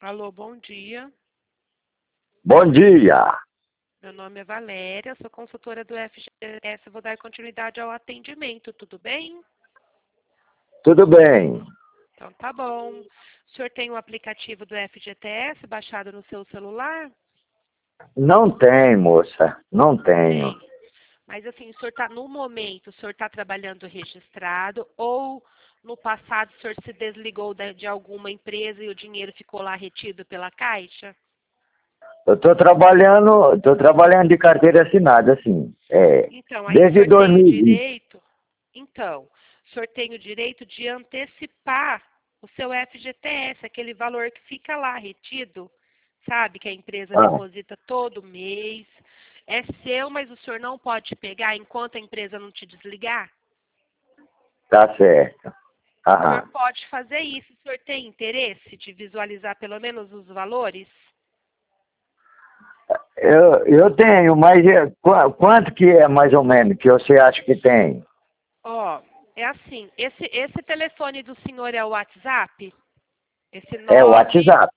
Alô, bom dia. Bom dia. Meu nome é Valéria, sou consultora do FGTS. Vou dar continuidade ao atendimento, tudo bem? Tudo bem? Então tá bom. O senhor tem o aplicativo do FGTS baixado no seu celular? Não tem, moça. Não tenho. Tem. Mas assim, o senhor está no momento, o senhor está trabalhando registrado ou no passado o senhor se desligou de alguma empresa e o dinheiro ficou lá retido pela Caixa? Eu estou trabalhando de carteira assinada, assim. Então, aí o Desde senhor tem o 2020. direito, o senhor tem o direito de antecipar o seu FGTS, aquele valor que fica lá retido, sabe, que a empresa Ah, deposita todo mês. É seu, mas o senhor não pode pegar enquanto a empresa não te desligar? tá certo. O senhor Aham. pode fazer isso. O senhor tem interesse de visualizar pelo menos os valores? Eu tenho, mas quanto que é mais ou menos que você acha que tem? Ó, é assim, esse telefone do senhor é o WhatsApp? Esse É o WhatsApp.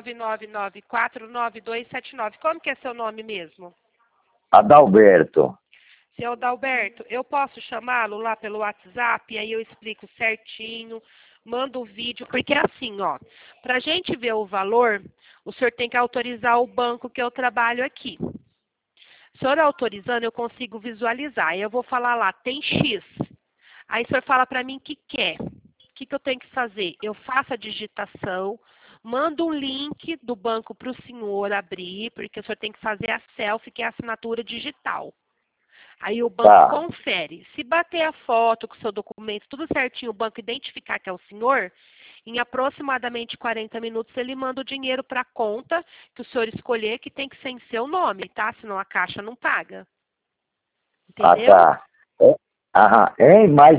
999949279. Como que é seu nome mesmo? Adalberto. Seu Adalberto, eu posso chamá-lo lá pelo WhatsApp, aí eu explico certinho, mando o vídeo, porque é assim, ó, para a gente ver o valor, o senhor tem que autorizar o banco que eu trabalho aqui. O senhor autorizando, eu consigo visualizar. Aí eu vou falar lá, tem X. Aí o senhor fala para mim que quer. O que eu tenho que fazer? Eu faço a digitação, mando um link do banco para o senhor abrir, porque o senhor tem que fazer a selfie, que é a assinatura digital. Aí o banco Tá. confere. Se bater a foto com o seu documento, tudo certinho, o banco identificar que é o senhor, em aproximadamente 40 minutos ele manda o dinheiro para a conta que o senhor escolher, que tem que ser em seu nome, tá? Senão a Caixa não paga. Ah, Entendeu? tá. Aham. Hein, mas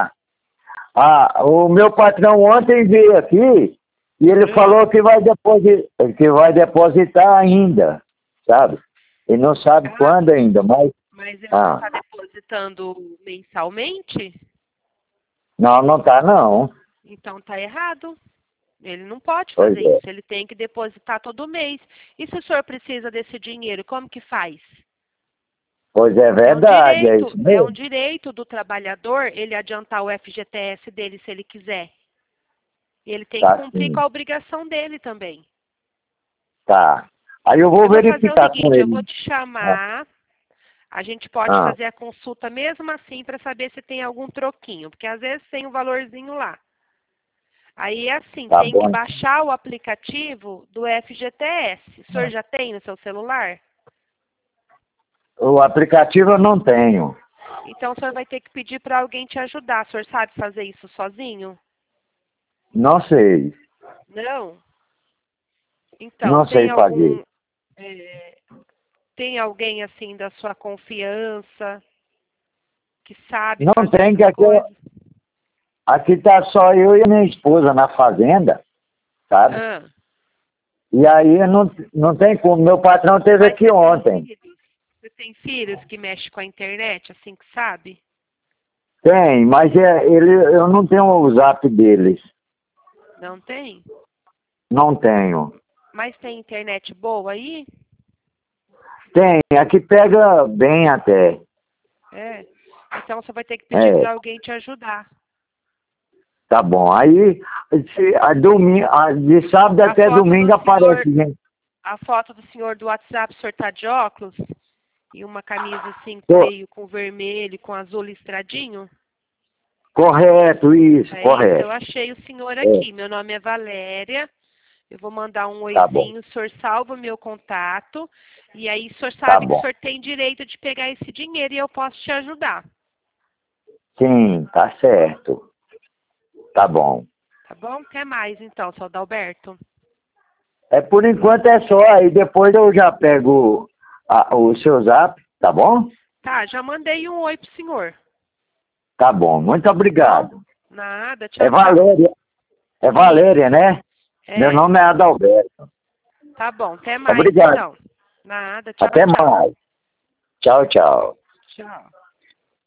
o meu patrão ontem veio aqui e ele Ah, falou que vai depositar ainda, sabe? Ele não sabe ah, quando ainda, mas mas ele não ah, está depositando mensalmente? não, não tá não. Então tá errado. Ele não pode Pois fazer é, isso. Ele tem que depositar todo mês. E se o senhor precisa desse dinheiro, como que faz? pois é verdade, é isso É um mesmo. direito do trabalhador ele adiantar o FGTS dele se ele quiser. E ele tem que Tá cumprir com sim, a obrigação dele também. tá. Aí eu vou Eu vou fazer o verificar com seguinte, eu vou ele. te Ah, chamar, a gente pode ah, fazer a consulta mesmo assim para saber se tem algum troquinho, porque às vezes tem um valorzinho lá. Aí é assim, tá tem que bom. baixar o aplicativo do FGTS. O senhor já tem no seu celular? O aplicativo eu não tenho. Então o senhor vai ter que pedir para alguém te ajudar. O senhor sabe fazer isso sozinho? Não sei. Não? Então, Não sei fazer. é, tem alguém assim da sua confiança que sabe Não fazer tem, que essas coisas? aqui tá só eu e minha esposa na fazenda, sabe? Ah, E aí não tem como. Meu patrão esteve mas aqui ontem. você tem filhos que mexem com a internet, assim que sabe? Tem, mas eu não tenho o zap deles. Não tem? Não tenho. Mas tem internet boa aí? Tem, aqui pega bem até. É. Então você vai ter que pedir É, para alguém te ajudar. tá bom. Aí, de sábado A até foto do domingo aparece, senhor, gente. a foto do senhor do WhatsApp, o senhor tá de óculos e uma camisa assim Pô, meio com vermelho, com azul listradinho? correto, isso, É isso, eu correto. achei o senhor É, aqui. Meu nome é Valéria. Eu vou mandar um tá bom, oizinho, o senhor salva o meu contato. E aí o senhor tá sabe que o bom. senhor tem direito de pegar esse dinheiro e eu posso te ajudar. Sim, tá certo. Tá bom. Tá bom? Até mais então, seu Adalberto. Por enquanto é só, aí depois eu já pego o seu zap, tá bom? Tá, já mandei um oi pro senhor. Tá bom, muito Tá bom? obrigado. Nada, É tchau, tchau. Valéria, é Isso, Valéria, né? Meu é. nome é Adalberto. Tá bom, até mais Obrigado. então. Nada, tchau, Até tchau. mais. Tchau, tchau. Tchau.